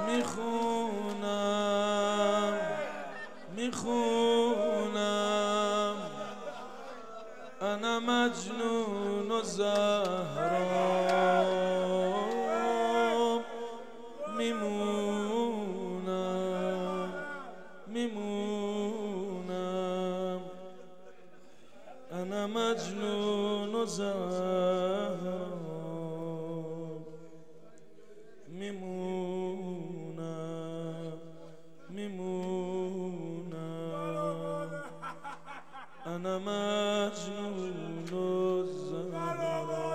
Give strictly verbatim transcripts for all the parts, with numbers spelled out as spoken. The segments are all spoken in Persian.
میخونم میخونم انا مجنون و زهرا میمونم میمونم انا مجنون و زهرا میمونم میمونم انا مجنون و زهرا.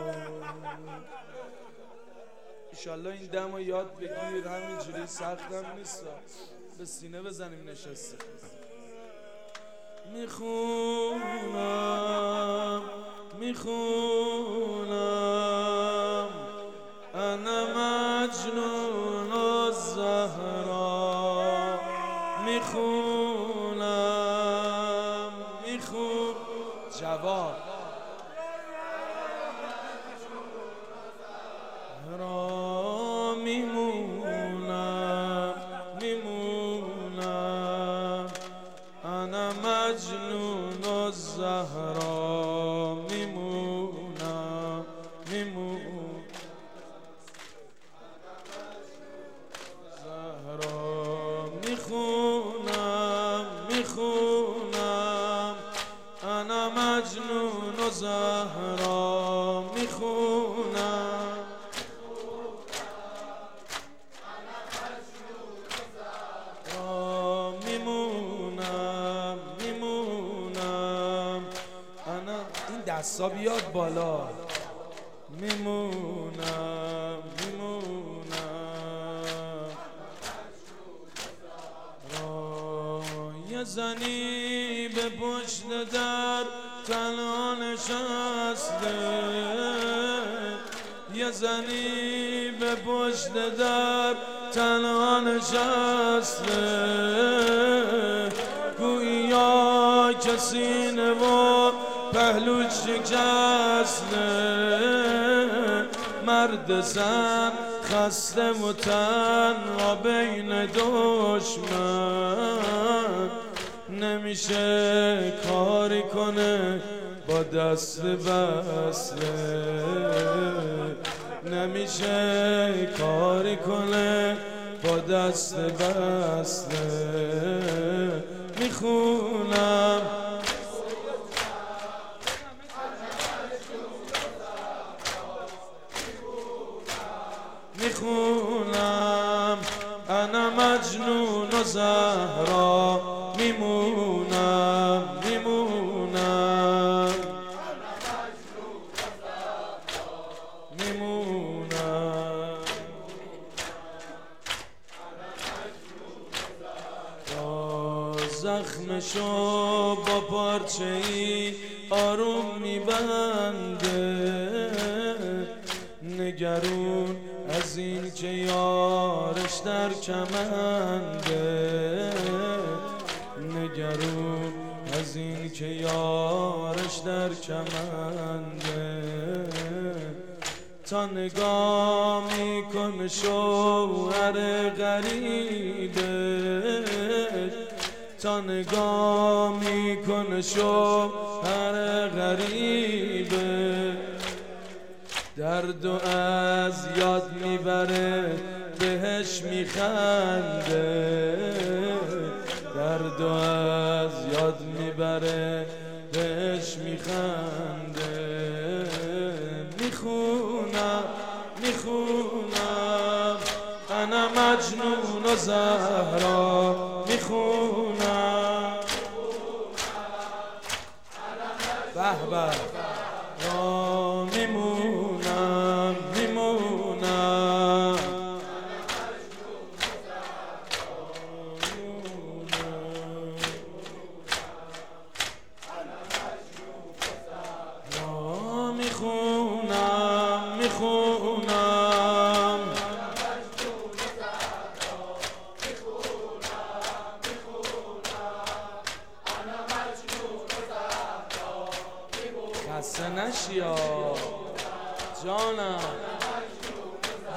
ایشالله این دم رو یاد بگیر، همینجوری سختم نیست، به سینه بزنیم نشسته. میخونم میخونم انا مجنون و زهرا میخونم میخون جواب را میمونم میمونم انا مجنون و زهرا میمونم میمونم زهرا میخونم میخونم انا مجنون و زهرا میخونم میمونم میمونم انا این دستا بیاد بالا میمونم میمونم یه زنی به پشت در تنها نشسته، یه زنی به پشت در تنها نشسته، گویا کسی نوا پهلوش شکسته، مرد زن خسته و تنها بین دشمن، نمیشه کاری کنه با دست بسته، نمیشه کاری کنه با دست بسته. میخونم میخونم انا مجنون و زهرا میمونم میمونم میمونم زخمشو با پارچه ای آروم میبنده، نگرون از این که یارش در کمنده، نگرون از این که یارش در کمنده، تا نگاه میکنه شوهر غریبه، تا نگاه میکنه شوهر غریبه، درد و از یاد میبره بهش میخنده، درد و از یاد میبره بهش میخنده. میخونم میخونم انا مجنون و زهرا میخونم به به را میمونم میمونم را میخونم میخونم خسته نشی جانم.